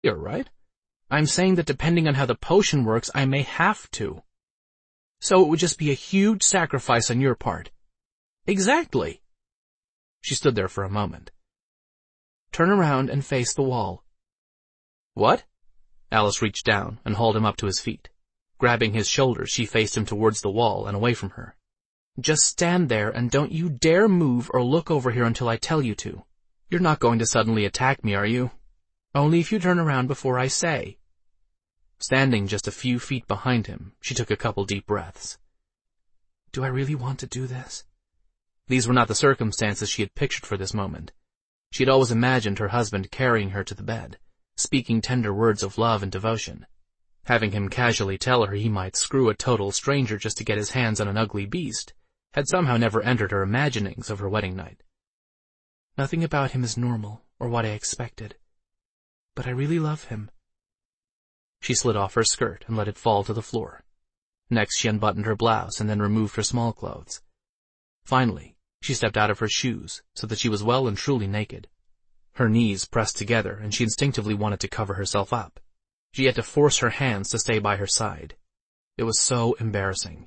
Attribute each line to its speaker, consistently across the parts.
Speaker 1: You're right. I'm saying that depending on how the potion works, I may have to. So it would just be a huge sacrifice on your part. Exactly. She stood there for a moment. Turn around and face the wall. What? Alice reached down and hauled him up to his feet. Grabbing his shoulders, she faced him towards the wall and away from her. Just stand there and don't you dare move or look over here until I tell you to. You're not going to suddenly attack me, are you? Only if you turn around before I say. Standing just a few feet behind him, she took a couple deep breaths. Do I really want to do this? These were not the circumstances she had pictured for this moment. She had always imagined her husband carrying her to the bed, speaking tender words of love and devotion, having him casually tell her he might screw a total stranger just to get his hands on an ugly beast, had somehow never entered her imaginings of her wedding night. Nothing about him is normal, or what I expected. But I really love him. She slid off her skirt and let it fall to the floor. Next she unbuttoned her blouse and then removed her small clothes. Finally, she stepped out of her shoes so that she was well and truly naked. Her knees pressed together and she instinctively wanted to cover herself up. She had to force her hands to stay by her side. It was so embarrassing.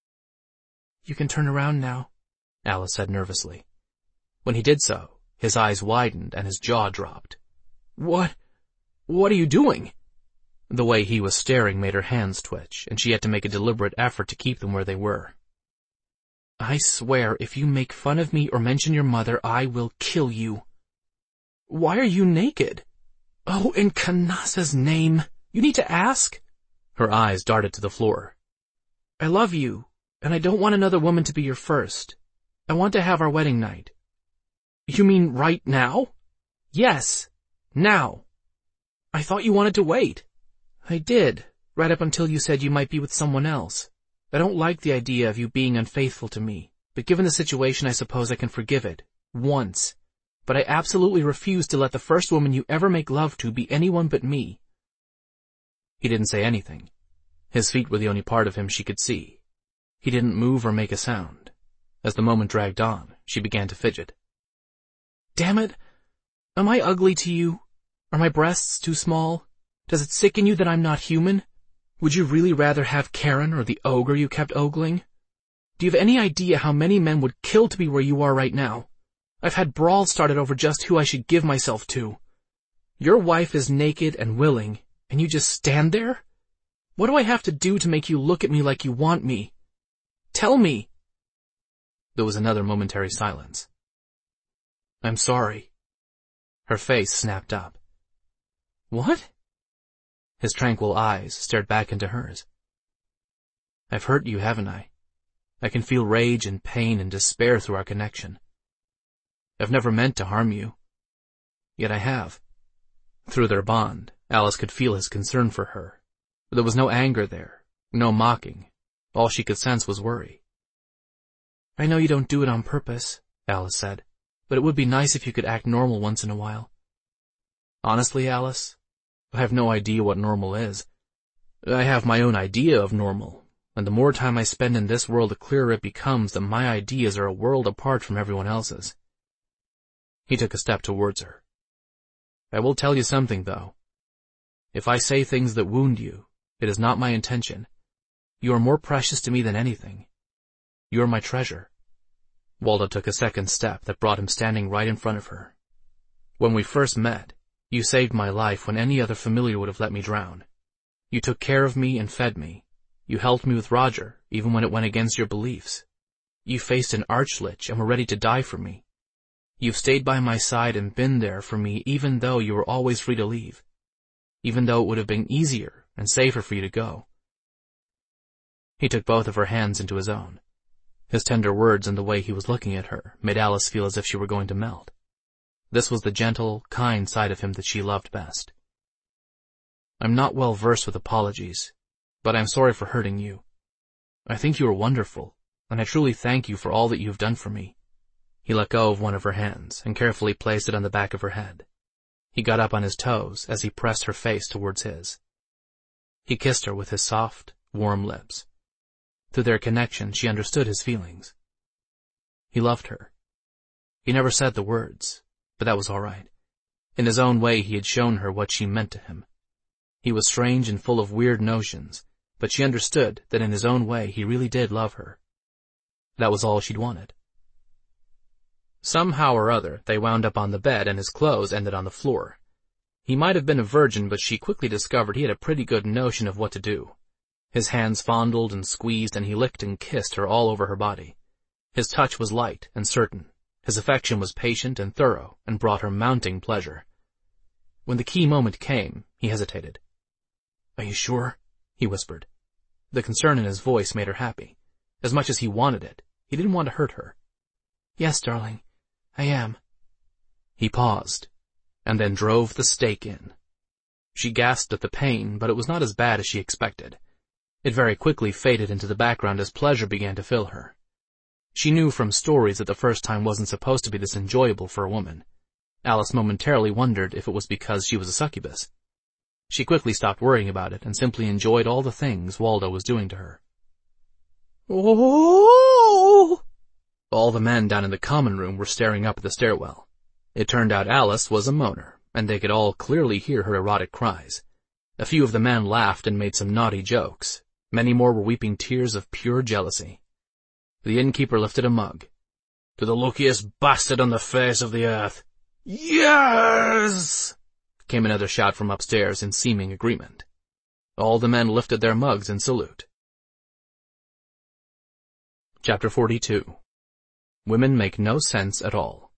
Speaker 1: You can turn around now, Alice said nervously. When he did so, his eyes widened and his jaw dropped. What are you doing? The way he was staring made her hands twitch, and she had to make a deliberate effort to keep them where they were. I swear, if you make fun of me or mention your mother, I will kill you. Why are you naked? Oh, in Kanasa's name, you need to ask? Her eyes darted to the floor. I love you, and I don't want another woman to be your first. I want to have our wedding night. You mean right now? Yes, now. I thought you wanted to wait. I did, right up until you said you might be with someone else. I don't like the idea of you being unfaithful to me, but given the situation I suppose I can forgive it. Once. But I absolutely refuse to let the first woman you ever make love to be anyone but me. He didn't say anything. His feet were the only part of him she could see. He didn't move or make a sound. As the moment dragged on, she began to fidget. Damn it! Am I ugly to you? Are my breasts too small? Does it sicken you that I'm not human? Would you really rather have Karen or the ogre you kept ogling? Do you have any idea how many men would kill to be where you are right now? I've had brawls started over just who I should give myself to. Your wife is naked and willing, and you just stand there? What do I have to do to make you look at me like you want me? Tell me. There was another momentary silence. I'm sorry. Her face snapped up. What? His tranquil eyes stared back into hers. I've hurt you, haven't I? I can feel rage and pain and despair through our connection. I've never meant to harm you. Yet I have. Through their bond, Alice could feel his concern for her. But there was no anger there, no mocking. All she could sense was worry. I know you don't do it on purpose, Alice said, but it would be nice if you could act normal once in a while. Honestly, Alice, I have no idea what normal is. I have my own idea of normal, and the more time I spend in this world, the clearer it becomes that my ideas are a world apart from everyone else's. He took a step towards her. I will tell you something, though. If I say things that wound you, it is not my intention. You are more precious to me than anything. You are my treasure. Waldo took a second step that brought him standing right in front of her. When we first met, you saved my life when any other familiar would have let me drown. You took care of me and fed me. You helped me with Roger, even when it went against your beliefs. You faced an archlich and were ready to die for me. You've stayed by my side and been there for me even though you were always free to leave. Even though it would have been easier and safer for you to go. He took both of her hands into his own. His tender words and the way he was looking at her made Alice feel as if she were going to melt. This was the gentle, kind side of him that she loved best. I'm not well versed with apologies, but I'm sorry for hurting you. I think you are wonderful, and I truly thank you for all that you have done for me. He let go of one of her hands and carefully placed it on the back of her head. He got up on his toes as he pressed her face towards his. He kissed her with his soft, warm lips. Through their connection, she understood his feelings. He loved her. He never said the words, but that was all right. In his own way he had shown her what she meant to him. He was strange and full of weird notions, but she understood that in his own way he really did love her. That was all she'd wanted. Somehow or other, they wound up on the bed and his clothes ended on the floor. He might have been a virgin, but she quickly discovered he had a pretty good notion of what to do. His hands fondled and squeezed, and he licked and kissed her all over her body. His touch was light and certain. His affection was patient and thorough, and brought her mounting pleasure. When the key moment came, he hesitated. "Are you sure?" he whispered. The concern in his voice made her happy. As much as he wanted it, he didn't want to hurt her. "Yes, darling, I am." He paused, and then drove the stake in. She gasped at the pain, but it was not as bad as she expected. It very quickly faded into the background as pleasure began to fill her. She knew from stories that the first time wasn't supposed to be this enjoyable for a woman. Alice momentarily wondered if it was because she was a succubus. She quickly stopped worrying about it and simply enjoyed all the things Waldo was doing to her. "Oh!" All the men down in the common room were staring up at the stairwell. It turned out Alice was a moaner, and they could all clearly hear her erotic cries. A few of the men laughed and made some naughty jokes. Many more were weeping tears of pure jealousy. The innkeeper lifted a mug. "To the luckiest bastard on the face of the earth." "Yes!" came another shout from upstairs in seeming agreement. All the men lifted their mugs in salute. Chapter 42. Women Make No Sense at All.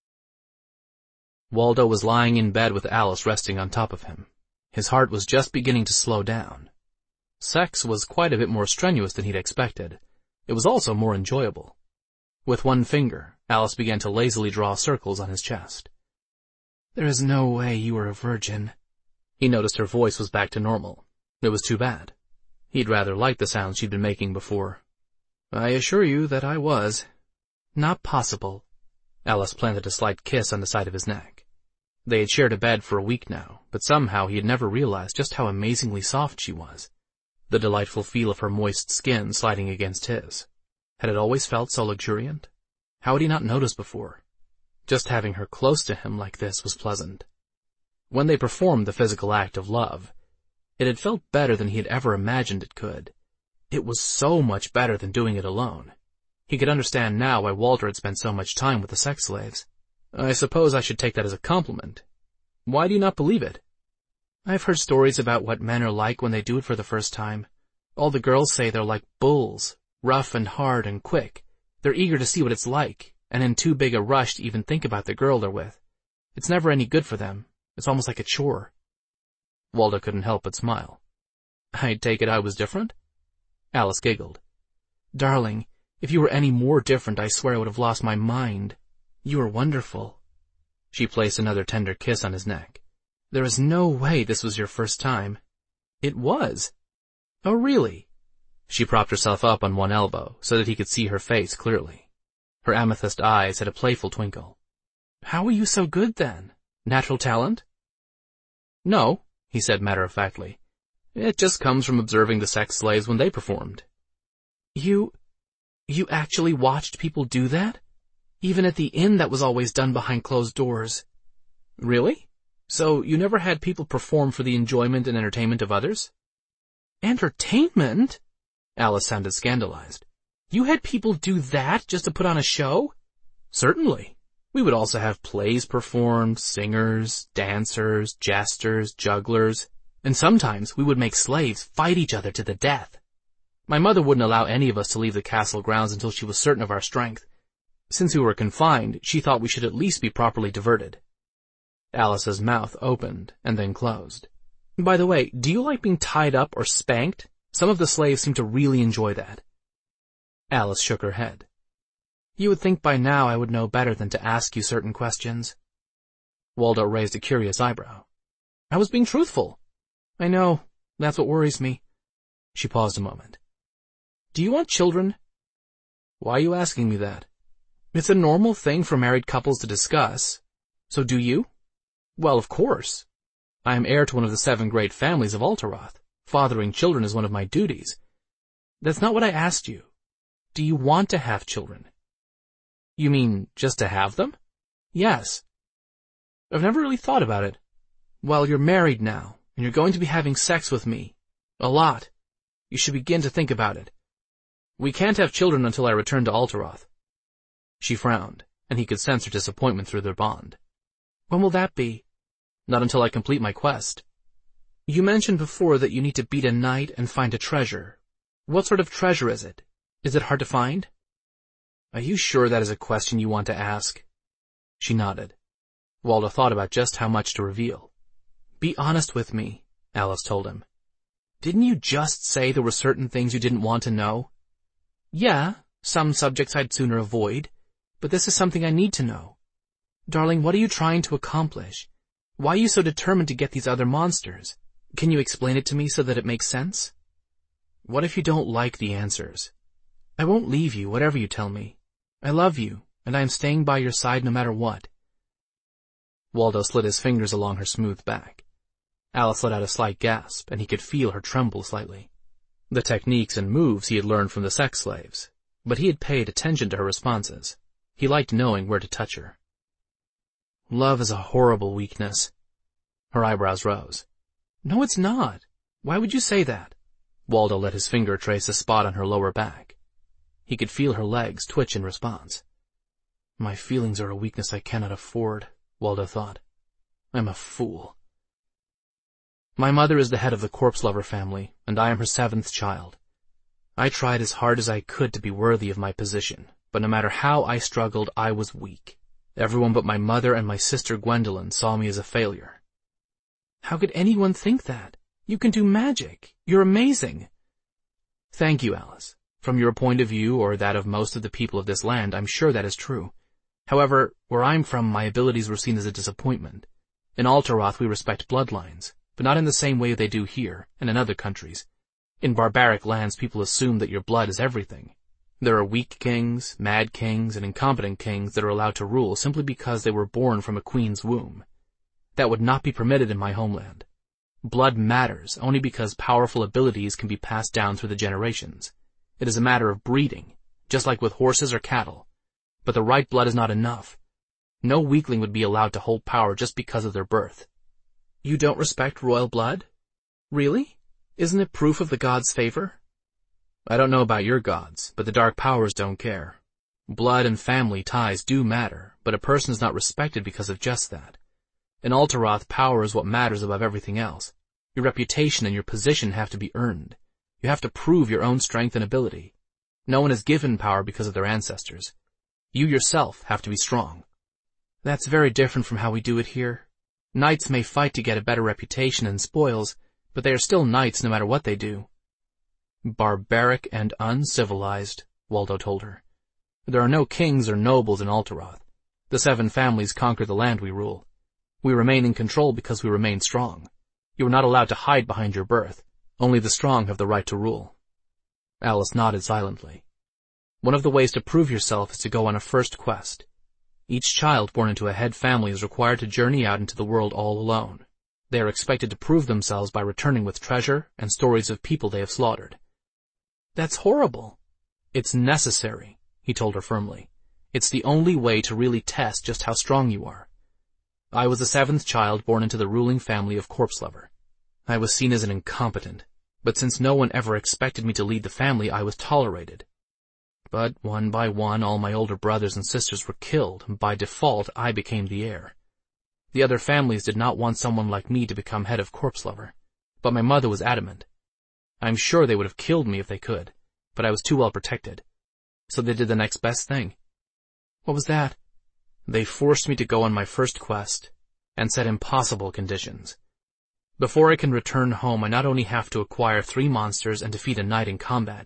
Speaker 1: Waldo was lying in bed with Alice resting on top of him. His heart was just beginning to slow down. Sex was quite a bit more strenuous than he'd expected. It was also more enjoyable. With one finger, Alice began to lazily draw circles on his chest. "There is no way you were a virgin." He noticed her voice was back to normal. It was too bad. He'd rather liked the sounds she'd been making before. "I assure you that I was." "Not possible." Alice planted a slight kiss on the side of his neck. They had shared a bed for a week now, but somehow he had never realized just how amazingly soft she was. The delightful feel of her moist skin sliding against his. Had it always felt so luxuriant? How had he not noticed before? Just having her close to him like this was pleasant. When they performed the physical act of love, it had felt better than he had ever imagined it could. It was so much better than doing it alone. He could understand now why Walter had spent so much time with the sex slaves. "I suppose I should take that as a compliment. Why do you not believe it?" "I've heard stories about what men are like when they do it for the first time. All the girls say they're like bulls, rough and hard and quick. They're eager to see what it's like, and in too big a rush to even think about the girl they're with. It's never any good for them. It's almost like a chore." Waldo couldn't help but smile. "I take it I was different?" Alice giggled. "Darling, if you were any more different, I swear I would have lost my mind. You are wonderful." She placed another tender kiss on his neck. "There is no way this was your first time." "It was." "Oh, really?" She propped herself up on one elbow so that he could see her face clearly. Her amethyst eyes had a playful twinkle. "How were you so good then? Natural talent?" "No," he said matter-of-factly. "It just comes from observing the sex slaves when they performed." You actually watched people do that? Even at the inn that was always done behind closed doors." "Really? So you never had people perform for the enjoyment and entertainment of others?" "Entertainment?" Alice sounded scandalized. "You had people do that just to put on a show?" "Certainly. We would also have plays performed, singers, dancers, jesters, jugglers, and sometimes we would make slaves fight each other to the death. My mother wouldn't allow any of us to leave the castle grounds until she was certain of our strength. Since we were confined, she thought we should at least be properly diverted." Alice's mouth opened and then closed. "By the way, do you like being tied up or spanked? Some of the slaves seem to really enjoy that." Alice shook her head. "You would think by now I would know better than to ask you certain questions." Waldo raised a curious eyebrow. "I was being truthful." "I know. That's what worries me." She paused a moment. "Do you want children?" "Why are you asking me that?" "It's a normal thing for married couples to discuss. So do you?" "Well, of course. I am heir to one of the 7 great families of Alteroth. Fathering children is one of my duties." "That's not what I asked you. Do you want to have children?" "You mean just to have them?" "Yes." "I've never really thought about it. Well, you're married now, and you're going to be having sex with me. A lot. You should begin to think about it. We can't have children until I return to Alteroth. She frowned, and he could sense her disappointment through their bond. When will that be? Not until I complete my quest. You mentioned before that you need to beat a knight and find a treasure. What sort of treasure is it? Is it hard to find? Are you sure that is a question you want to ask? She nodded. Waldo thought about just how much to reveal. Be honest with me, Alice told him. Didn't you just say there were certain things you didn't want to know? Yeah, some subjects I'd sooner avoid, but this is something I need to know. Darling, what are you trying to accomplish? Why are you so determined to get these other monsters? Can you explain it to me so that it makes sense? What if you don't like the answers? I won't leave you, whatever you tell me. I love you, and I am staying by your side no matter what. Waldo slid his fingers along her smooth back. Alice let out a slight gasp, and he could feel her tremble slightly. The techniques and moves he had learned from the sex slaves, but he had paid attention to her responses. He liked knowing where to touch her. Love is a horrible weakness. Her eyebrows rose. No, it's not. Why would you say that? Waldo let his finger trace a spot on her lower back. He could feel her legs twitch in response. My feelings are a weakness I cannot afford, Waldo thought. I'm a fool. My mother is the head of the Corpse Lover family, and I am her 7th child. I tried as hard as I could to be worthy of my position, but no matter how I struggled, I was weak. Everyone but my mother and my sister Gwendolyn saw me as a failure. How could anyone think that? You can do magic. You're amazing. Thank you, Alice. From your point of view, or that of most of the people of this land, I'm sure that is true. However, where I'm from, my abilities were seen as a disappointment. In Alteroth, we respect bloodlines, but not in the same way they do here and in other countries. In barbaric lands, people assume that your blood is everything. There are weak kings, mad kings, and incompetent kings that are allowed to rule simply because they were born from a queen's womb. That would not be permitted in my homeland. Blood matters only because powerful abilities can be passed down through the generations. It is a matter of breeding, just like with horses or cattle. But the right blood is not enough. No weakling would be allowed to hold power just because of their birth. You don't respect royal blood? Really? Isn't it proof of the gods' favor? I don't know about your gods, but the dark powers don't care. Blood and family ties do matter, but a person is not respected because of just that. In Alteroth, power is what matters above everything else. Your reputation and your position have to be earned. You have to prove your own strength and ability. No one is given power because of their ancestors. You yourself have to be strong. That's very different from how we do it here. Knights may fight to get a better reputation and spoils, but they are still knights no matter what they do. Barbaric and uncivilized, Waldo told her. There are no kings or nobles in Alteroth. The 7 families conquer the land we rule. We remain in control because we remain strong. You are not allowed to hide behind your birth. Only the strong have the right to rule. Alice nodded silently. One of the ways to prove yourself is to go on a first quest. Each child born into a head family is required to journey out into the world all alone. They are expected to prove themselves by returning with treasure and stories of people they have slaughtered. That's horrible. It's necessary, he told her firmly. It's the only way to really test just how strong you are. I was the 7th child born into the ruling family of Corpse Lover. I was seen as an incompetent, but since no one ever expected me to lead the family, I was tolerated. But one by one, all my older brothers and sisters were killed, and by default, I became the heir. The other families did not want someone like me to become head of Corpse Lover, but my mother was adamant. I'm sure they would have killed me if they could, but I was too well protected. So they did the next best thing. What was that? They forced me to go on my first quest, and set impossible conditions. Before I can return home, I not only have to acquire 3 monsters and defeat a knight in combat,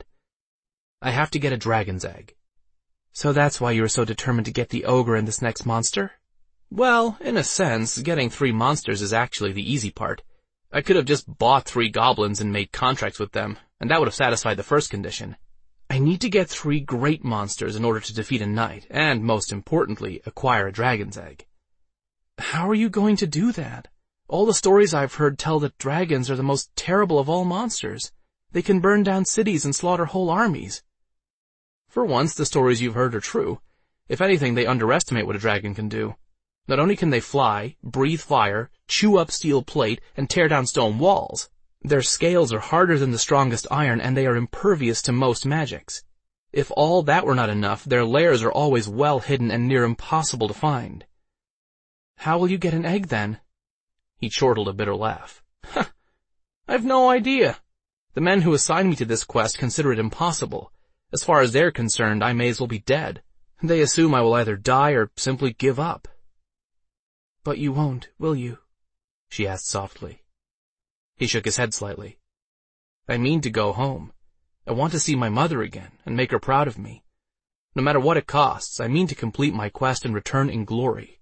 Speaker 1: I have to get a dragon's egg. So that's why you were so determined to get the ogre and this next monster? Well, in a sense, getting 3 monsters is actually the easy part. I could have just bought 3 goblins and made contracts with them, and that would have satisfied the first condition. I need to get 3 great monsters in order to defeat a knight, and, most importantly, acquire a dragon's egg. How are you going to do that? All the stories I've heard tell that dragons are the most terrible of all monsters. They can burn down cities and slaughter whole armies. For once, the stories you've heard are true. If anything, they underestimate what a dragon can do. Not only can they fly, breathe fire, chew up steel plate, and tear down stone walls, their scales are harder than the strongest iron, and they are impervious to most magics. If all that were not enough, their lairs are always well hidden and near impossible to find. How will you get an egg, then? He chortled a bitter laugh. I've no idea. The men who assigned me to this quest consider it impossible. As far as they're concerned, I may as well be dead. They assume I will either die or simply give up. But you won't, will you? She asked softly. He shook his head slightly. I mean to go home. I want to see my mother again and make her proud of me. No matter what it costs, I mean to complete my quest and return in glory.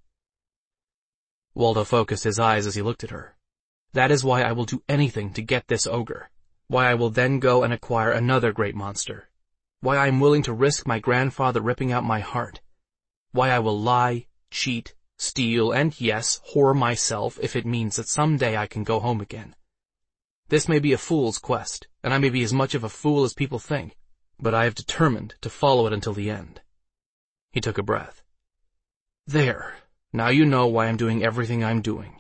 Speaker 1: Waldo focused his eyes as he looked at her. That is why I will do anything to get this ogre. Why I will then go and acquire another great monster. Why I am willing to risk my grandfather ripping out my heart. Why I will lie, cheat, steal, and yes, whore myself if it means that someday I can go home again. This may be a fool's quest, and I may be as much of a fool as people think, but I have determined to follow it until the end. He took a breath. There, now you know why I'm doing everything I'm doing.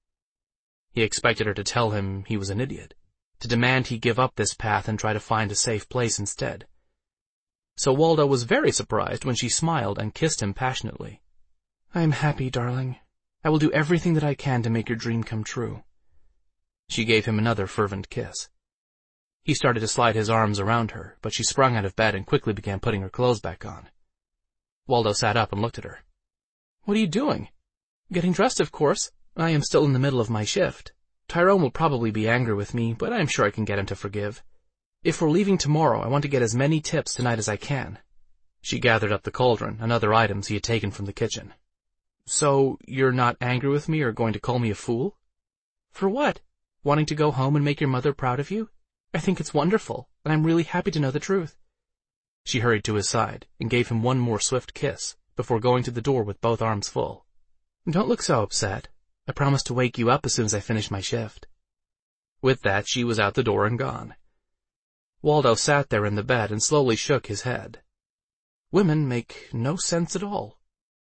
Speaker 1: He expected her to tell him he was an idiot, to demand he give up this path and try to find a safe place instead. So Waldo was very surprised when she smiled and kissed him passionately. I am happy, darling. I will do everything that I can to make your dream come true. She gave him another fervent kiss. He started to slide his arms around her, but she sprung out of bed and quickly began putting her clothes back on. Waldo sat up and looked at her. What are you doing? Getting dressed, of course. I am still in the middle of my shift. Tyrone will probably be angry with me, but I am sure I can get him to forgive. If we're leaving tomorrow, I want to get as many tips tonight as I can. She gathered up the cauldron and other items he had taken from the kitchen. So, you're not angry with me or going to call me a fool? For what? Wanting to go home and make your mother proud of you? I think it's wonderful, and I'm really happy to know the truth. She hurried to his side and gave him one more swift kiss before going to the door with both arms full. Don't look so upset. I promised to wake you up as soon as I finish my shift. With that, she was out the door and gone. Waldo sat there in the bed and slowly shook his head. Women make no sense at all.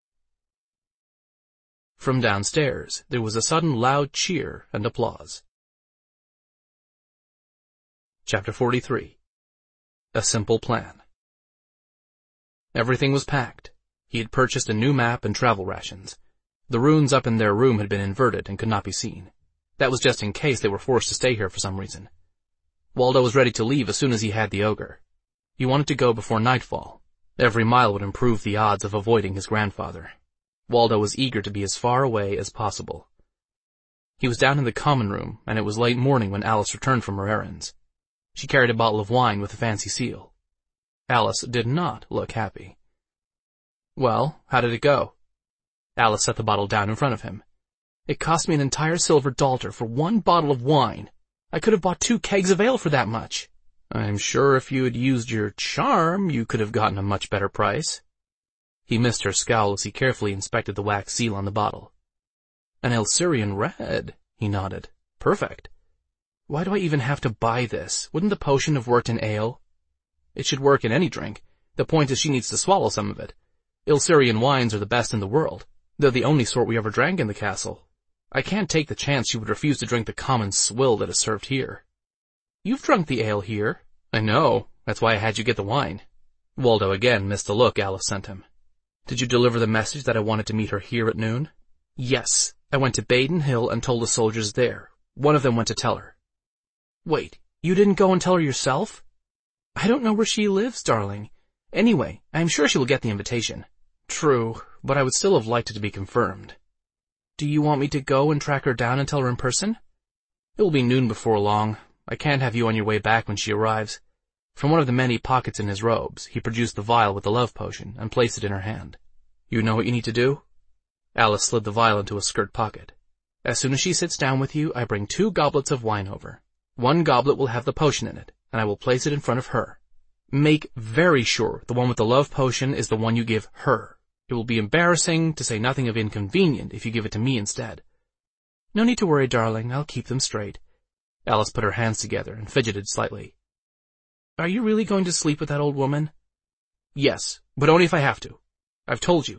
Speaker 1: From downstairs, there was a sudden loud cheer and applause. Chapter 43. A Simple Plan. Everything was packed. He had purchased a new map and travel rations. The runes up in their room had been inverted and could not be seen. That was just in case they were forced to stay here for some reason. Waldo was ready to leave as soon as he had the ogre. He wanted to go before nightfall. Every mile would improve the odds of avoiding his grandfather. Waldo was eager to be as far away as possible. He was down in the common room, and it was late morning when Alice returned from her errands. She carried a bottle of wine with a fancy seal. Alice did not look happy. Well, how did it go? Alice set the bottle down in front of him. It cost me an entire silver dollar for one bottle of wine. I could have bought 2 kegs of ale for that much. I'm sure if you had used your charm, you could have gotten a much better price. He missed her scowl as he carefully inspected the wax seal on the bottle. An Elsyrian red, he nodded. Perfect. Why do I even have to buy this? Wouldn't the potion have worked in ale? It should work in any drink. The point is she needs to swallow some of it. Elsyrian wines are the best in the world. They're the only sort we ever drank in the castle. I can't take the chance she would refuse to drink the common swill that is served here. You've drunk the ale here. I know. That's why I had you get the wine. Waldo again missed the look Alice sent him. Did you deliver the message that I wanted to meet her here at noon? Yes. I went to Baden Hill and told the soldiers there. One of them went to tell her. Wait, you didn't go and tell her yourself? I don't know where she lives, darling. Anyway, I am sure she will get the invitation. True, but I would still have liked it to be confirmed. Do you want me to go and track her down and tell her in person? It will be noon before long. I can't have you on your way back when she arrives. From one of the many pockets in his robes, he produced the vial with the love potion and placed it in her hand. You know what you need to do? Alice slid the vial into a skirt pocket. As soon as she sits down with you, I bring 2 goblets of wine over. 1 goblet will have the potion in it, and I will place it in front of her. Make very sure the one with the love potion is the one you give her. It will be embarrassing, to say nothing of inconvenient, if you give it to me instead. No need to worry, darling. I'll keep them straight. Alice put her hands together and fidgeted slightly. Are you really going to sleep with that old woman? Yes, but only if I have to. I've told you,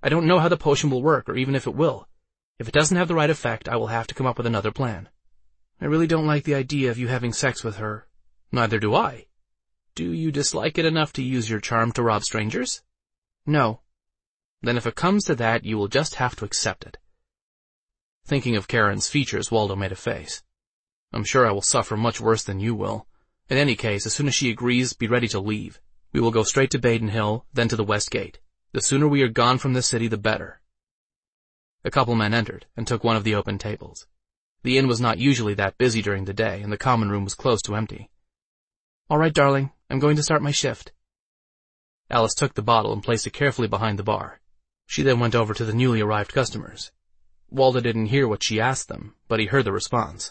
Speaker 1: I don't know how the potion will work, or even if it will. If it doesn't have the right effect, I will have to come up with another plan. I really don't like the idea of you having sex with her. Neither do I. Do you dislike it enough to use your charm to rob strangers? No. Then if it comes to that, you will just have to accept it. Thinking of Karen's features, Waldo made a face. I'm sure I will suffer much worse than you will. In any case, as soon as she agrees, be ready to leave. We will go straight to Baden Hill, then to the West Gate. The sooner we are gone from this city, the better. A couple men entered and took one of the open tables. The inn was not usually that busy during the day, and the common room was close to empty. All right, darling, I'm going to start my shift. Alice took the bottle and placed it carefully behind the bar. She then went over to the newly arrived customers. Waldo didn't hear what she asked them, but he heard the response.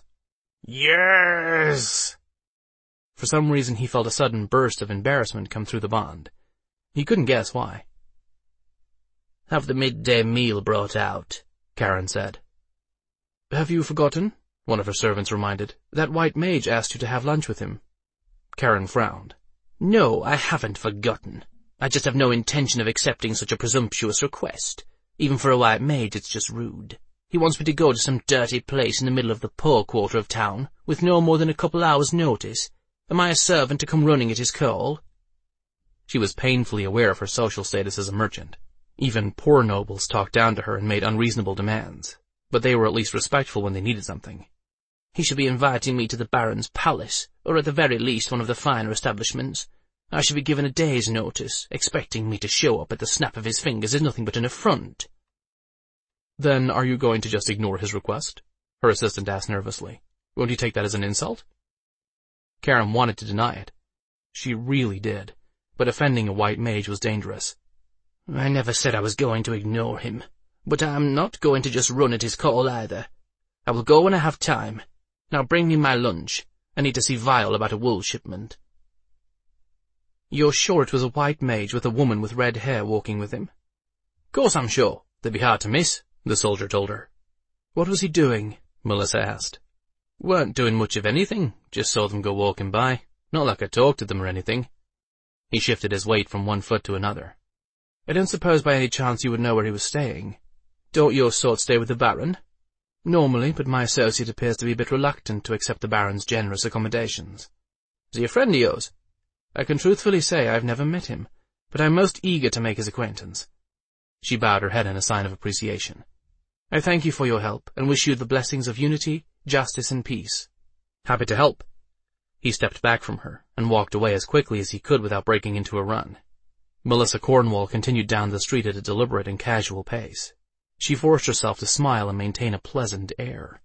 Speaker 1: Yes! For some reason he felt a sudden burst of embarrassment come through the bond. He couldn't guess why. Have the midday meal brought out, Karen said. Have you forgotten? One of her servants reminded. That white mage asked you to have lunch with him. Karen frowned. No, I haven't forgotten. I just have no intention of accepting such a presumptuous request. Even for a white mage, it's just rude. He wants me to go to some dirty place in the middle of the poor quarter of town, with no more than a couple hours' notice. Am I a servant to come running at his call? She was painfully aware of her social status as a merchant. Even poor nobles talked down to her and made unreasonable demands, but they were at least respectful when they needed something. He should be inviting me to the Baron's palace, or at the very least one of the finer establishments. I should be given a day's notice. Expecting me to show up at the snap of his fingers is nothing but an affront. Then are you going to just ignore his request? Her assistant asked nervously. Won't you take that as an insult? Karen wanted to deny it. She really did, but offending a white mage was dangerous. I never said I was going to ignore him, but I'm not going to just run at his call either. I will go when I have time. Now bring me my lunch. I need to see Vial about a wool shipment. You're sure it was a white mage with a woman with red hair walking with him? Course I'm sure. They'd be hard to miss, the soldier told her. What was he doing? Melissa asked. Weren't doing much of anything, just saw them go walking by. Not like I talked to them or anything. He shifted his weight from one foot to another. I don't suppose by any chance you would know where he was staying. Don't your sort stay with the Baron? Normally, but my associate appears to be a bit reluctant to accept the Baron's generous accommodations. Is he a friend of yours? I can truthfully say I've never met him, but I'm most eager to make his acquaintance. She bowed her head in a sign of appreciation. I thank you for your help, and wish you the blessings of unity, justice, and peace. Happy to help. He stepped back from her, and walked away as quickly as he could without breaking into a run. Melissa Cornwall continued down the street at a deliberate and casual pace. She forced herself to smile and maintain a pleasant air.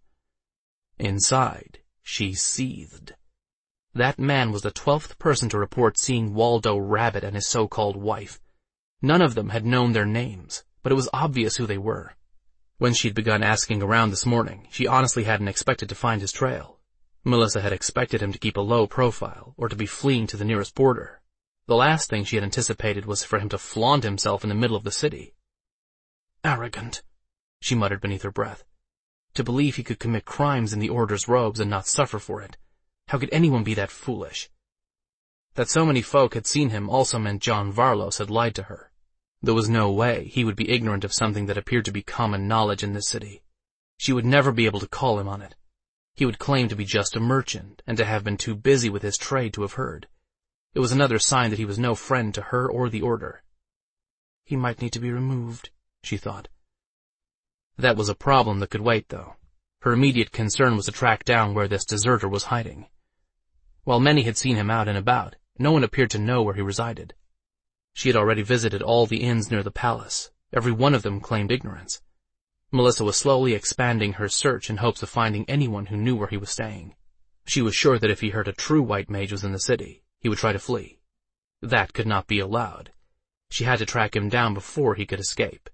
Speaker 1: Inside, she seethed. That man was the 12th person to report seeing Waldo Rabbit and his so-called wife. None of them had known their names, but it was obvious who they were. When she'd begun asking around this morning, she honestly hadn't expected to find his trail. Melissa had expected him to keep a low profile, or to be fleeing to the nearest border. The last thing she had anticipated was for him to flaunt himself in the middle of the city. Arrogant, she muttered beneath her breath. To believe he could commit crimes in the Order's robes and not suffer for it. How could anyone be that foolish? That so many folk had seen him also meant John Varlos had lied to her. There was no way he would be ignorant of something that appeared to be common knowledge in this city. She would never be able to call him on it. He would claim to be just a merchant, and to have been too busy with his trade to have heard. It was another sign that he was no friend to her or the Order. He might need to be removed, she thought. That was a problem that could wait, though. Her immediate concern was to track down where this deserter was hiding. While many had seen him out and about, no one appeared to know where he resided. She had already visited all the inns near the palace. Every one of them claimed ignorance. Melissa was slowly expanding her search in hopes of finding anyone who knew where he was staying. She was sure that if he heard a true white mage was in the city, he would try to flee. That could not be allowed. She had to track him down before he could escape.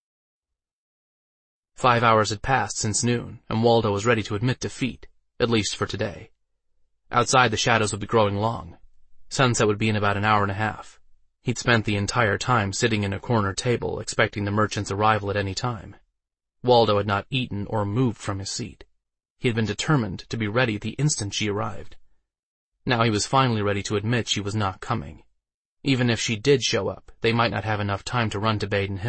Speaker 1: 5 hours had passed since noon, and Waldo was ready to admit defeat, at least for today. Outside, the shadows would be growing long. Sunset would be in about an hour and a half. He'd spent the entire time sitting in a corner table, expecting the merchant's arrival at any time. Waldo had not eaten or moved from his seat. He had been determined to be ready the instant she arrived. Now he was finally ready to admit she was not coming. Even if she did show up, they might not have enough time to run to Baden Hill.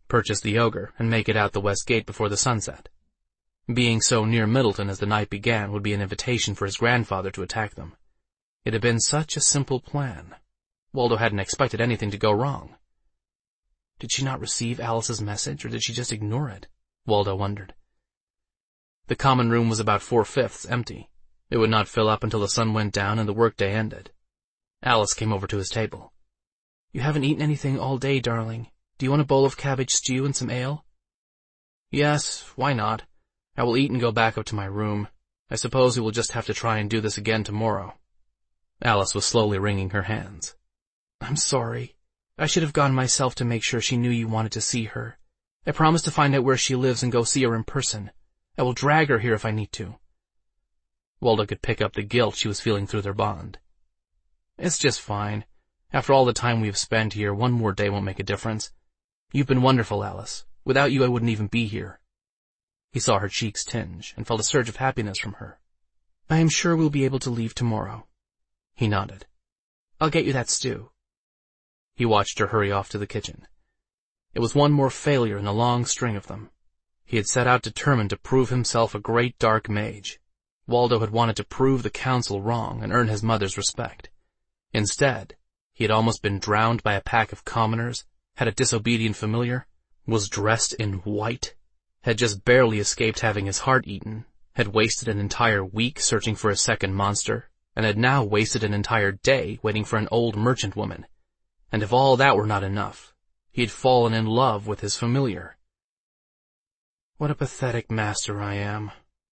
Speaker 1: purchase the ogre, and make it out the west gate before the sunset. Being so near Middleton as the night began would be an invitation for his grandfather to attack them. It had been such a simple plan. Waldo hadn't expected anything to go wrong. Did she not receive Alice's message, or did she just ignore it? Waldo wondered. The common room was about 4/5 empty. It would not fill up until the sun went down and the workday ended. Alice came over to his table. "You haven't eaten anything all day, darling. Do you want a bowl of cabbage stew and some ale?" "Yes, why not? I will eat and go back up to my room. I suppose we will just have to try and do this again tomorrow." Alice was slowly wringing her hands. "I'm sorry. I should have gone myself to make sure she knew you wanted to see her. I promised to find out where she lives and go see her in person. I will drag her here if I need to." Waldo could pick up the guilt she was feeling through their bond. "It's just fine. After all the time we have spent here, one more day won't make a difference. You've been wonderful, Alice. Without you, I wouldn't even be here." He saw her cheeks tinge and felt a surge of happiness from her. "I am sure we'll be able to leave tomorrow." He nodded. "I'll get you that stew." He watched her hurry off to the kitchen. It was one more failure in a long string of them. He had set out determined to prove himself a great dark mage. Waldo had wanted to prove the council wrong and earn his mother's respect. Instead, he had almost been drowned by a pack of commoners, had a disobedient familiar, was dressed in white, had just barely escaped having his heart eaten, had wasted an entire week searching for a second monster, and had now wasted an entire day waiting for an old merchant woman. And if all that were not enough, he had fallen in love with his familiar. What a pathetic master I am.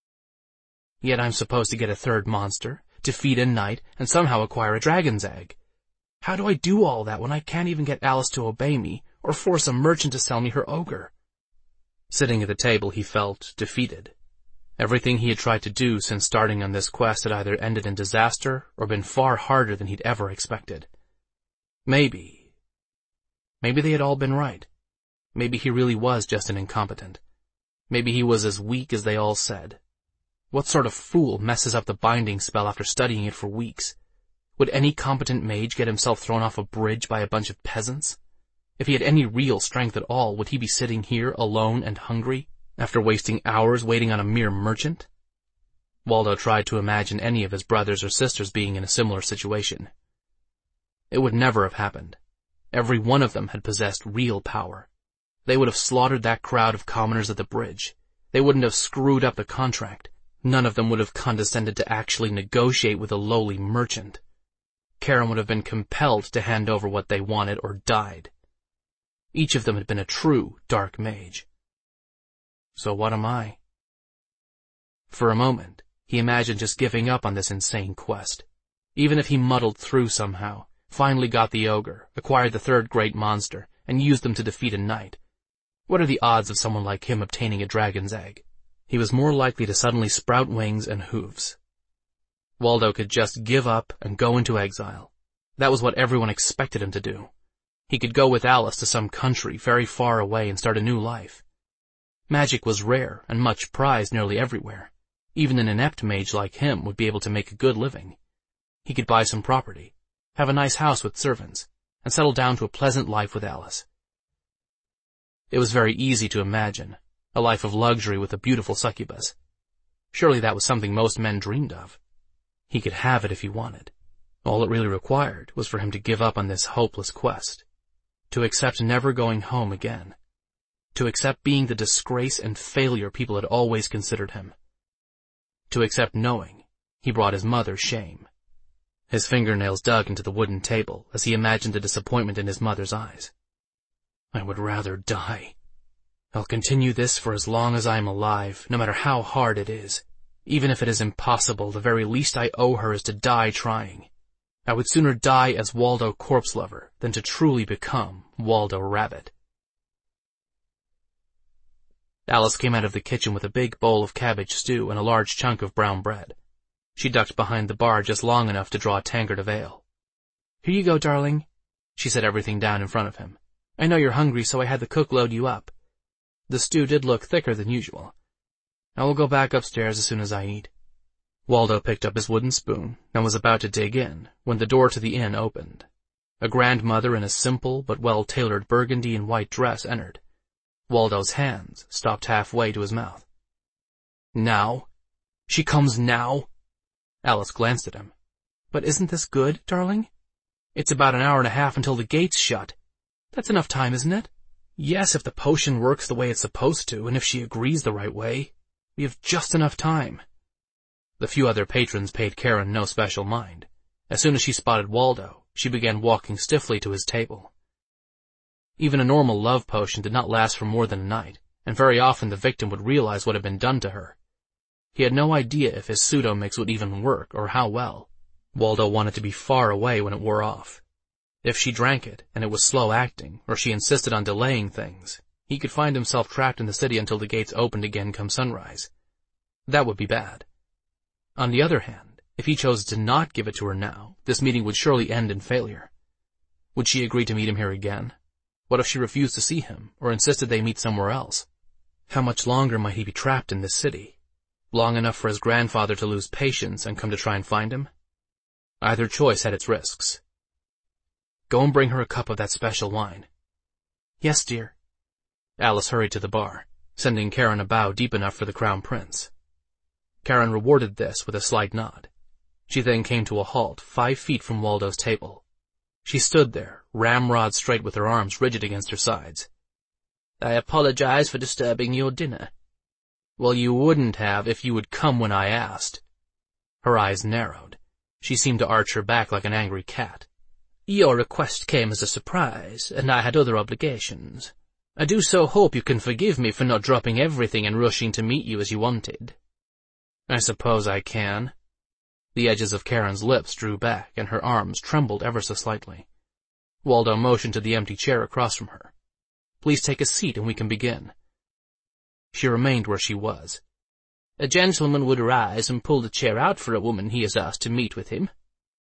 Speaker 1: Yet I'm supposed to get a third monster, defeat a knight, and somehow acquire a dragon's egg. How do I do all that when I can't even get Alice to obey me, or force a merchant to sell me her ogre? Sitting at the table, he felt defeated. Everything he had tried to do since starting on this quest had either ended in disaster or been far harder than he'd ever expected. Maybe they had all been right. Maybe he really was just an incompetent. Maybe he was as weak as they all said. What sort of fool messes up the binding spell after studying it for weeks? Would any competent mage get himself thrown off a bridge by a bunch of peasants? If he had any real strength at all, would he be sitting here alone and hungry, after wasting hours waiting on a mere merchant? Waldo tried to imagine any of his brothers or sisters being in a similar situation. It would never have happened. Every one of them had possessed real power. They would have slaughtered that crowd of commoners at the bridge. They wouldn't have screwed up the contract. None of them would have condescended to actually negotiate with a lowly merchant. Karen would have been compelled to hand over what they wanted or died. Each of them had been a true dark mage. So what am I? For a moment, he imagined just giving up on this insane quest. Even if he muddled through somehow, finally got the ogre, acquired the third great monster, and used them to defeat a knight. What are the odds of someone like him obtaining a dragon's egg? He was more likely to suddenly sprout wings and hooves. Waldo could just give up and go into exile. That was what everyone expected him to do. He could go with Alice to some country very far away and start a new life. Magic was rare and much prized nearly everywhere. Even an inept mage like him would be able to make a good living. He could buy some property, have a nice house with servants, and settle down to a pleasant life with Alice. It was very easy to imagine, a life of luxury with a beautiful succubus. Surely that was something most men dreamed of. He could have it if he wanted. All it really required was for him to give up on this hopeless quest, to accept never going home again, to accept being the disgrace and failure people had always considered him, to accept knowing he brought his mother shame. His fingernails dug into the wooden table as he imagined the disappointment in his mother's eyes. I would rather die. I'll continue this for as long as I am alive, no matter how hard it is. Even if it is impossible, the very least I owe her is to die trying. I would sooner die as Waldo Corpse Lover than to truly become Waldo Rabbit. Alice came out of the kitchen with a big bowl of cabbage stew and a large chunk of brown bread. She ducked behind the bar just long enough to draw a tankard of ale. Here you go, darling. She set everything down in front of him. I know you're hungry, so I had the cook load you up. The stew did look thicker than usual. I will go back upstairs as soon as I eat. Waldo picked up his wooden spoon and was about to dig in when the door to the inn opened. A grandmother in a simple but well-tailored burgundy and white dress entered. Waldo's hands stopped halfway to his mouth. Now? She comes now? Alice glanced at him. But isn't this good, darling? It's about an hour and a half until the gates shut. That's enough time, isn't it? Yes, if the potion works the way it's supposed to, and if she agrees the right way. We have just enough time. The few other patrons paid Karen no special mind. As soon as she spotted Waldo, she began walking stiffly to his table. Even a normal love potion did not last for more than a night, and very often the victim would realize what had been done to her. He had no idea if his pseudo-mix would even work or how well. Waldo wanted to be far away when it wore off. If she drank it, and it was slow acting, or she insisted on delaying things, he could find himself trapped in the city until the gates opened again come sunrise. That would be bad. On the other hand, if he chose to not give it to her now, this meeting would surely end in failure. Would she agree to meet him here again? What if she refused to see him, or insisted they meet somewhere else? How much longer might he be trapped in this city? Long enough for his grandfather to lose patience and come to try and find him? Either choice had its risks. Go and bring her a cup of that special wine. Yes, dear. Alice hurried to the bar, sending Karen a bow deep enough for the Crown Prince. Karen rewarded this with a slight nod. She then came to a halt 5 feet from Waldo's table. She stood there, ramrod straight with her arms rigid against her sides. I apologize for disturbing your dinner. Well, you wouldn't have if you would come when I asked. Her eyes narrowed. She seemed to arch her back like an angry cat. Your request came as a surprise, and I had other obligations. I do so hope you can forgive me for not dropping everything and rushing to meet you as you wanted. I suppose I can. The edges of Karen's lips drew back, and her arms trembled ever so slightly. Waldo motioned to the empty chair across from her. Please take a seat and we can begin. She remained where she was. A gentleman would rise and pull the chair out for a woman he has asked to meet with him.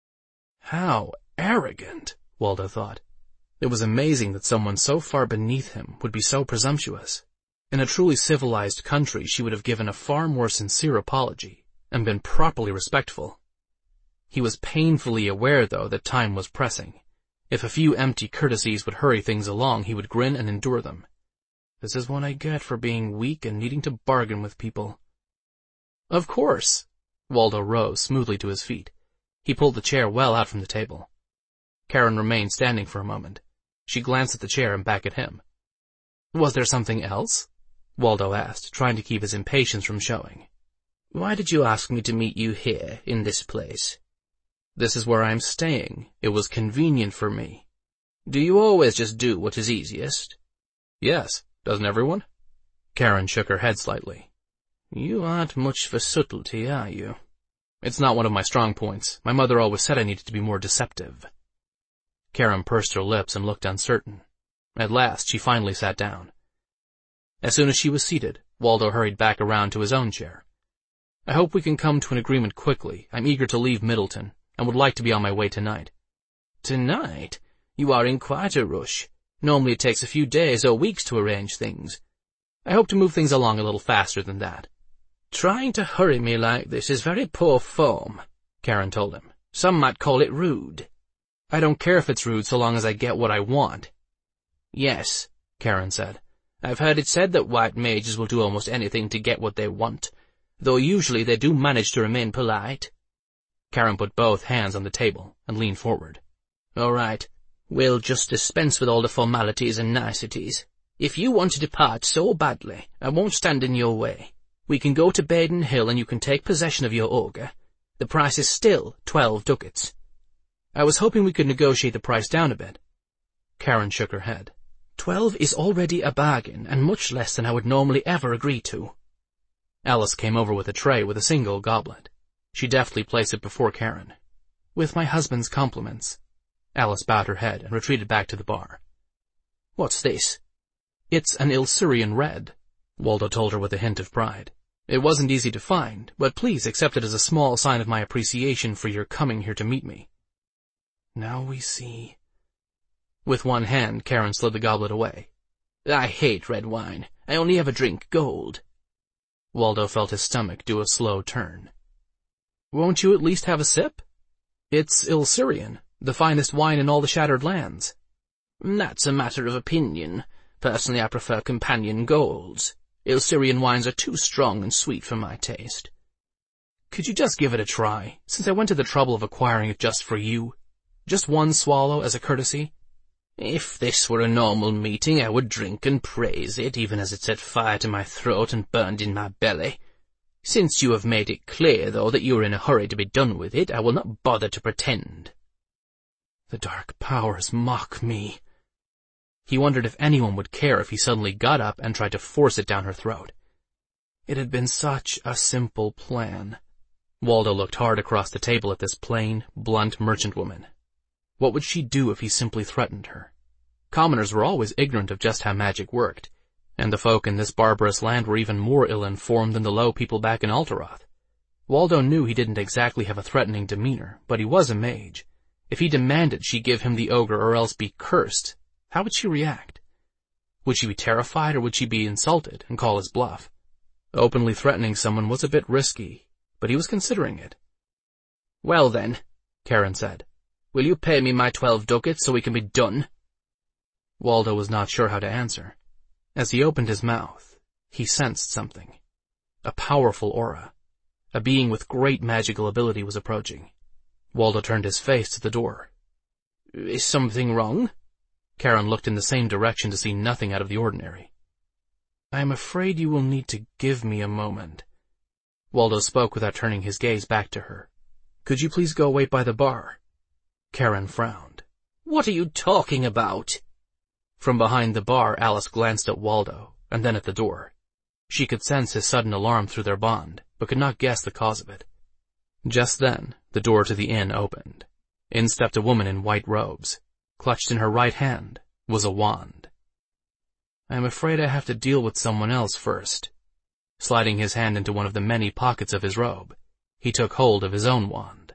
Speaker 1: How arrogant, Waldo thought. It was amazing that someone so far beneath him would be so presumptuous. In a truly civilized country, she would have given a far more sincere apology and been properly respectful. He was painfully aware, though, that time was pressing. If a few empty courtesies would hurry things along, he would grin and endure them. This is what I get for being weak and needing to bargain with people. Of course. Waldo rose smoothly to his feet. He pulled the chair well out from the table. Karen remained standing for a moment. She glanced at the chair and back at him. Was there something else? Waldo asked, trying to keep his impatience from showing. Why did you ask me to meet you here, in this place? This is where I'm staying. It was convenient for me. Do you always just do what is easiest? Yes, doesn't everyone? Karen shook her head slightly. You aren't much for subtlety, are you? It's not one of my strong points. My mother always said I needed to be more deceptive. Karen pursed her lips and looked uncertain. At last, she finally sat down. As soon as she was seated, Waldo hurried back around to his own chair. I hope we can come to an agreement quickly. I'm eager to leave Middleton, and would like to be on my way tonight. Tonight? You are in quite a rush. Normally it takes a few days or weeks to arrange things. I hope to move things along a little faster than that. Trying to hurry me like this is very poor form, Karen told him. Some might call it rude. I don't care if it's rude so long as I get what I want. Yes, Karen said. I've heard it said that white mages will do almost anything to get what they want, though usually they do manage to remain polite. Karen put both hands on the table and leaned forward. All right, we'll just dispense with all the formalities and niceties. If you want to depart so badly, I won't stand in your way. We can go to Baden Hill and you can take possession of your ogre. The price is still 12 ducats. I was hoping we could negotiate the price down a bit. Karen shook her head. 12 is already a bargain, and much less than I would normally ever agree to. Alice came over with a tray with a single goblet. She deftly placed it before Karen. With my husband's compliments. Alice bowed her head and retreated back to the bar. What's this? It's an Illyrian red, Waldo told her with a hint of pride. It wasn't easy to find, but please accept it as a small sign of my appreciation for your coming here to meet me. Now we see. With one hand, Karen slid the goblet away. I hate red wine. I only ever drink gold. Waldo felt his stomach do a slow turn. Won't you at least have a sip? It's Illyrian, the finest wine in all the Shattered Lands. That's a matter of opinion. Personally, I prefer companion golds. Illyrian wines are too strong and sweet for my taste. Could you just give it a try, since I went to the trouble of acquiring it just for you? Just one swallow as a courtesy? If this were a normal meeting, I would drink and praise it, even as it set fire to my throat and burned in my belly. Since you have made it clear, though, that you are in a hurry to be done with it, I will not bother to pretend. The dark powers mock me. He wondered if anyone would care if he suddenly got up and tried to force it down her throat. It had been such a simple plan. Waldo looked hard across the table at this plain, blunt merchant woman. What would she do if he simply threatened her? Commoners were always ignorant of just how magic worked, and the folk in this barbarous land were even more ill-informed than the low people back in Alteroth. Waldo knew he didn't exactly have a threatening demeanor, but he was a mage. If he demanded she give him the ogre or else be cursed, how would she react? Would she be terrified, or would she be insulted and call his bluff? Openly threatening someone was a bit risky, but he was considering it. "Well then," Karen said, "will you pay me my 12 ducats so we can be done?" Waldo was not sure how to answer. As he opened his mouth, he sensed something. A powerful aura. A being with great magical ability was approaching. Waldo turned his face to the door. "Is something wrong?" Karen looked in the same direction to see nothing out of the ordinary. "I am afraid you will need to give me a moment." Waldo spoke without turning his gaze back to her. "Could you please go wait by the bar?" Karen frowned. "What are you talking about?" From behind the bar, Alice glanced at Waldo, and then at the door. She could sense his sudden alarm through their bond, but could not guess the cause of it. Just then, the door to the inn opened. In stepped a woman in white robes. Clutched in her right hand was a wand. "I am afraid I have to deal with someone else first." Sliding his hand into one of the many pockets of his robe, he took hold of his own wand.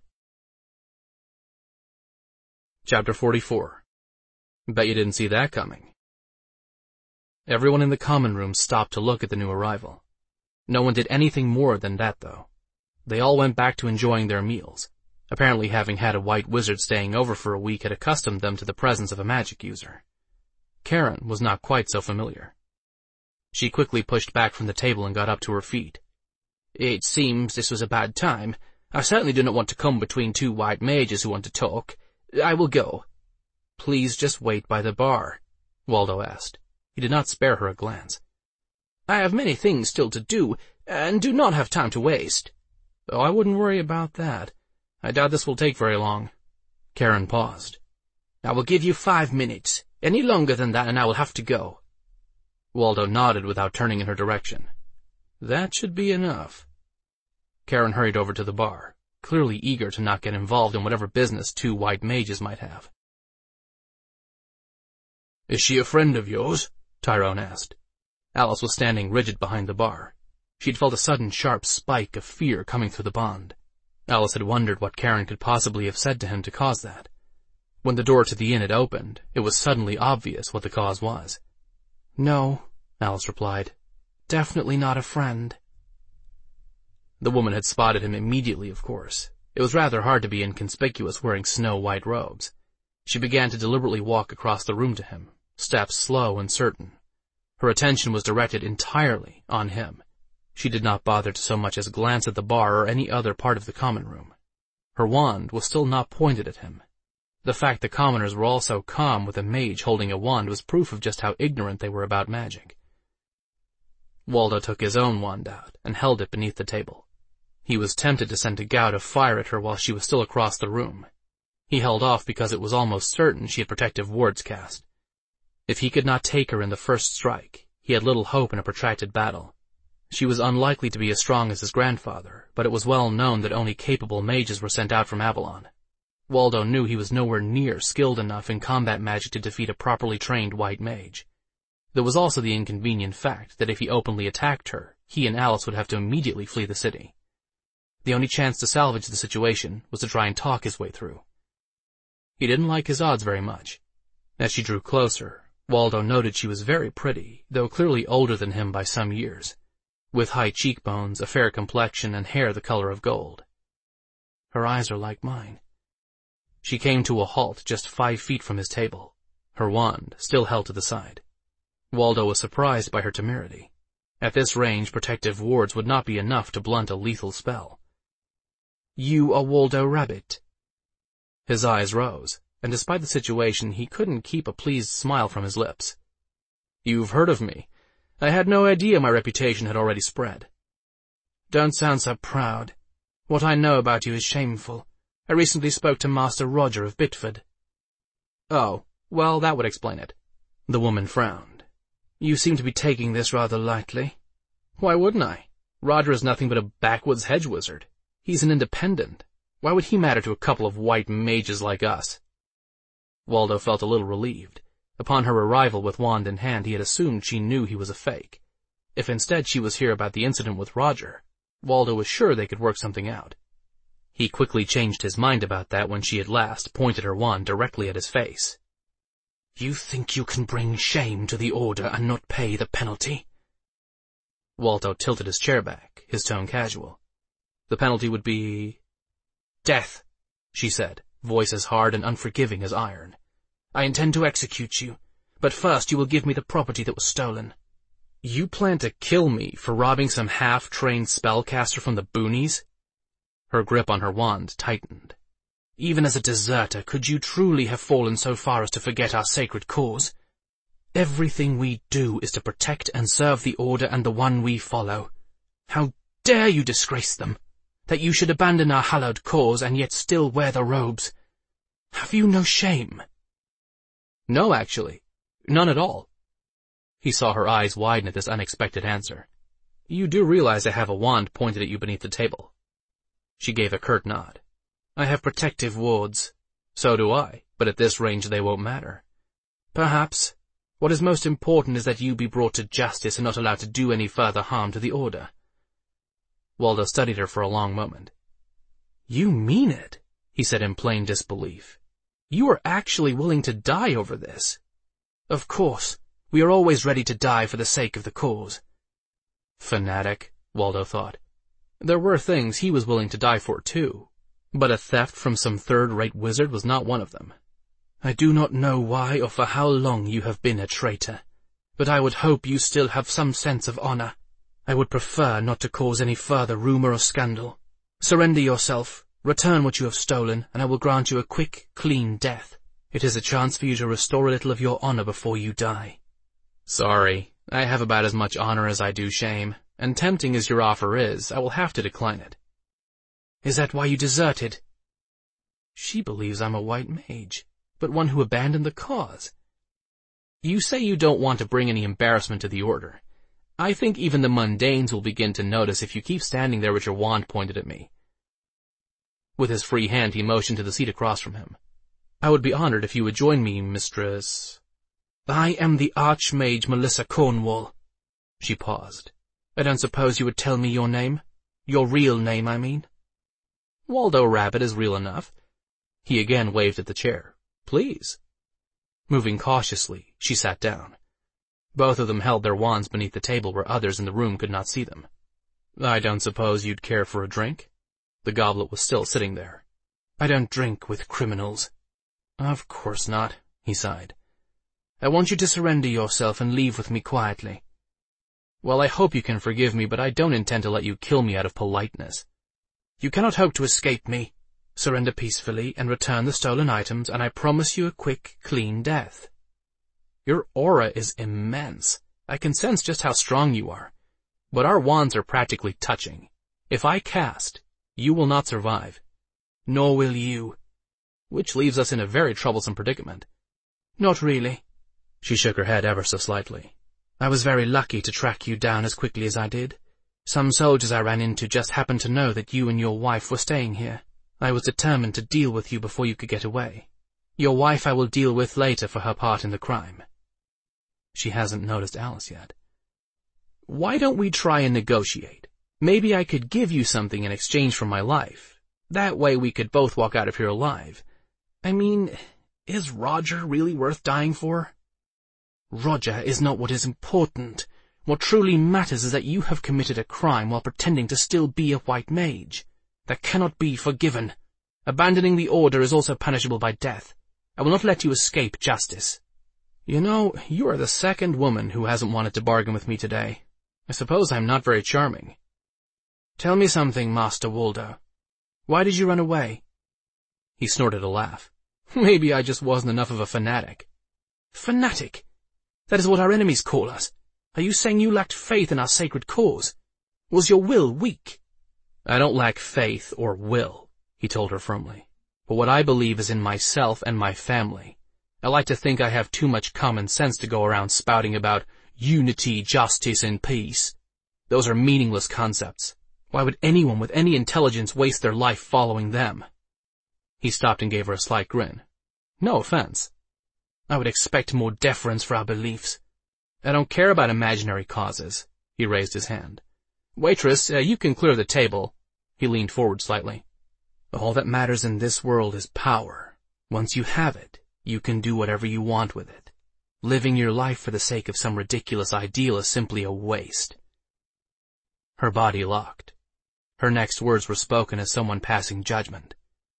Speaker 1: Chapter 44. Bet you didn't see that coming. Everyone in the common room stopped to look at the new arrival. No one did anything more than that, though. They all went back to enjoying their meals. Apparently having had a white wizard staying over for a week had accustomed them to the presence of a magic user. Karen was not quite so familiar. She quickly pushed back from the table and got up to her feet. "It seems this was a bad time. I certainly do not want to come between two white mages who want to talk. I will go." "Please just wait by the bar," Waldo asked. He did not spare her a glance. "I have many things still to do, and do not have time to waste." "Oh, I wouldn't worry about that. I doubt this will take very long." Karen paused. "I will give you 5 minutes. Any longer than that and I will have to go." Waldo nodded without turning in her direction. "That should be enough." Karen hurried over to the bar, clearly eager to not get involved in whatever business two white mages might have. "Is she a friend of yours?" Tyrone asked. Alice was standing rigid behind the bar. She'd felt a sudden sharp spike of fear coming through the bond. Alice had wondered what Karen could possibly have said to him to cause that. When the door to the inn had opened, it was suddenly obvious what the cause was. "No," Alice replied. "Definitely not a friend." The woman had spotted him immediately, of course. It was rather hard to be inconspicuous wearing snow-white robes. She began to deliberately walk across the room to him, steps slow and certain. Her attention was directed entirely on him. She did not bother to so much as glance at the bar or any other part of the common room. Her wand was still not pointed at him. The fact the commoners were all so calm with a mage holding a wand was proof of just how ignorant they were about magic. Waldo took his own wand out and held it beneath the table. He was tempted to send a gout of fire at her while she was still across the room. He held off because it was almost certain she had protective wards cast. If he could not take her in the first strike, he had little hope in a protracted battle. She was unlikely to be as strong as his grandfather, but it was well known that only capable mages were sent out from Avalon. Waldo knew he was nowhere near skilled enough in combat magic to defeat a properly trained white mage. There was also the inconvenient fact that if he openly attacked her, he and Alice would have to immediately flee the city. The only chance to salvage the situation was to try and talk his way through. He didn't like his odds very much. As she drew closer, Waldo noted she was very pretty, though clearly older than him by some years, with high cheekbones, a fair complexion, and hair the color of gold. "Her eyes are like mine." She came to a halt just 5 feet from his table, her wand still held to the side. Waldo was surprised by her temerity. At this range, protective wards would not be enough to blunt a lethal spell. "You are Waldo Rabbit." His eyes rose, and despite the situation, he couldn't keep a pleased smile from his lips. "You've heard of me. I had no idea my reputation had already spread." "Don't sound so proud. What I know about you is shameful. I recently spoke to Master Roger of Bitford." "Oh, well, that would explain it." The woman frowned. "You seem to be taking this rather lightly." "Why wouldn't I? Roger is nothing but a backwoods hedge wizard. He's an independent. Why would he matter to a couple of white mages like us?" Waldo felt a little relieved. Upon her arrival with wand in hand, he had assumed she knew he was a fake. If instead she was here about the incident with Roger, Waldo was sure they could work something out. He quickly changed his mind about that when she at last pointed her wand directly at his face. "You think you can bring shame to the Order and not pay the penalty?" Waldo tilted his chair back, his tone casual. "The penalty would be death," she said, voice as hard and unforgiving as iron. "I intend to execute you, but first you will give me the property that was stolen." "You plan to kill me for robbing some half-trained spellcaster from the boonies?" Her grip on her wand tightened. "Even as a deserter, could you truly have fallen so far as to forget our sacred cause? Everything we do is to protect and serve the Order and the one we follow. How dare you disgrace them? That you should abandon our hallowed cause and yet still wear the robes. Have you no shame?" "No, actually. None at all." He saw her eyes widen at this unexpected answer. "You do realize I have a wand pointed at you beneath the table?" She gave a curt nod. "I have protective wards." "So do I, but at this range they won't matter." "Perhaps. What is most important is that you be brought to justice and not allowed to do any further harm to the Order." Waldo studied her for a long moment. "You mean it?" he said in plain disbelief. "You are actually willing to die over this?" "Of course. We are always ready to die for the sake of the cause." Fanatic, Waldo thought. There were things he was willing to die for, too, but a theft from some third-rate wizard was not one of them. "I do not know why or for how long you have been a traitor, but I would hope you still have some sense of honor. I would prefer not to cause any further rumor or scandal. Surrender yourself, return what you have stolen, and I will grant you a quick, clean death. It is a chance for you to restore a little of your honor before you die." "Sorry, I have about as much honor as I do shame, and tempting as your offer is, I will have to decline it." "Is that why you deserted?" She believes I'm a white mage, but one who abandoned the cause. "You say you don't want to bring any embarrassment to the Order. I think even the mundanes will begin to notice if you keep standing there with your wand pointed at me." With his free hand he motioned to the seat across from him. "I would be honored if you would join me, Mistress—" "I am the Archmage Melissa Cornwall." She paused. "I don't suppose you would tell me your name? Your real name, I mean." "Waldo Rabbit is real enough." He again waved at the chair. "Please." Moving cautiously, she sat down. Both of them held their wands beneath the table where others in the room could not see them. "I don't suppose you'd care for a drink?" The goblet was still sitting there. "I don't drink with criminals." "Of course not," he sighed. "I want you to surrender yourself and leave with me quietly." "Well, I hope you can forgive me, but I don't intend to let you kill me out of politeness." "You cannot hope to escape me. Surrender peacefully and return the stolen items, and I promise you a quick, clean death." "Your aura is immense. I can sense just how strong you are. But our wands are practically touching. If I cast, you will not survive. Nor will you. Which leaves us in a very troublesome predicament." "Not really." She shook her head ever so slightly. "I was very lucky to track you down as quickly as I did. Some soldiers I ran into just happened to know that you and your wife were staying here. I was determined to deal with you before you could get away. Your wife I will deal with later for her part in the crime." She hasn't noticed Alice yet. "Why don't we try and negotiate? Maybe I could give you something in exchange for my life. That way we could both walk out of here alive. I mean, is Roger really worth dying for?" "Roger is not what is important. What truly matters is that you have committed a crime while pretending to still be a white mage. That cannot be forgiven. Abandoning the Order is also punishable by death. I will not let you escape justice." You know, you are the second woman who hasn't wanted to bargain with me today. I suppose I'm not very charming. Tell me something, Master Waldo. Why did you run away? He snorted a laugh. Maybe I just wasn't enough of a fanatic. Fanatic? That is what our enemies call us. Are you saying you lacked faith in our sacred cause? Was your will weak? I don't lack faith or will, he told her firmly. But what I believe is in myself and my family. I like to think I have too much common sense to go around spouting about unity, justice, and peace. Those are meaningless concepts. Why would anyone with any intelligence waste their life following them? He stopped and gave her a slight grin. No offense. I would expect more deference for our beliefs. I don't care about imaginary causes. He raised his hand. Waitress, you can clear the table. He leaned forward slightly. All that matters in this world is power. Once you have it, you can do whatever you want with it. Living your life for the sake of some ridiculous ideal is simply a waste. Her body locked. Her next words were spoken as someone passing judgment.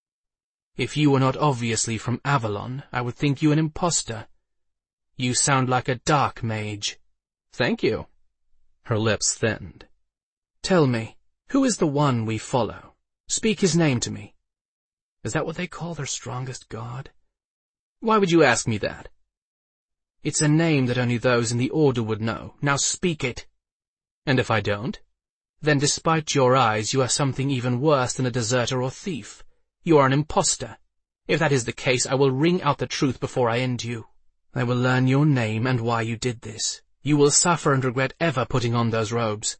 Speaker 1: If you were not obviously from Avalon, I would think you an impostor. You sound like a dark mage. Thank you. Her lips thinned. Tell me, who is the one we follow? Speak his name to me. Is that what they call their strongest god? Why would you ask me that? It's a name that only those in the Order would know. Now speak it. And if I don't? Then despite your eyes, you are something even worse than a deserter or thief. You are an impostor. If that is the case, I will wring out the truth before I end you. I will learn your name and why you did this. You will suffer and regret ever putting on those robes.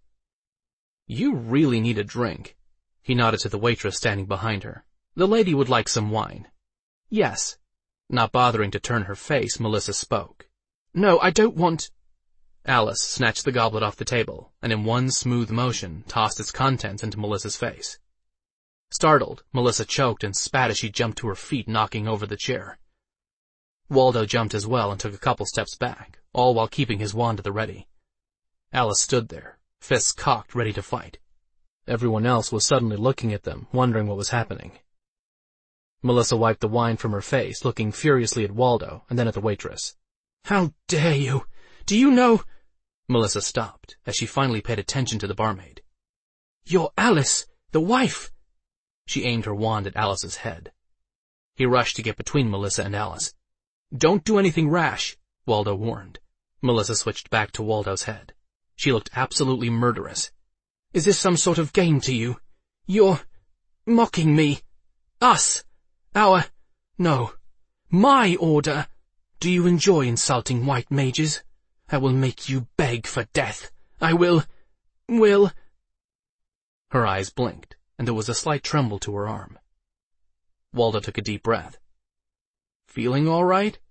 Speaker 1: You really need a drink. He nodded to the waitress standing behind her. The lady would like some wine. Yes. Not bothering to turn her face, Melissa spoke. No, I don't want... Alice snatched the goblet off the table, and in one smooth motion tossed its contents into Melissa's face. Startled, Melissa choked and spat as she jumped to her feet, knocking over the chair. Waldo jumped as well and took a couple steps back, all while keeping his wand at the ready. Alice stood there, fists cocked, ready to fight. Everyone else was suddenly looking at them, wondering what was happening. Melissa wiped the wine from her face, looking furiously at Waldo and then at the waitress. How dare you! Do you know... Melissa stopped, as she finally paid attention to the barmaid. You're Alice, the wife! She aimed her wand at Alice's head. He rushed to get between Melissa and Alice. Don't do anything rash, Waldo warned. Melissa switched back to Waldo's head. She looked absolutely murderous. Is this some sort of game to you? You're mocking me. Us. Our... No. My order. Do you enjoy insulting white mages? I will make you beg for death. I will... Her eyes blinked, and there was a slight tremble to her arm. Waldo took a deep breath. Feeling all right?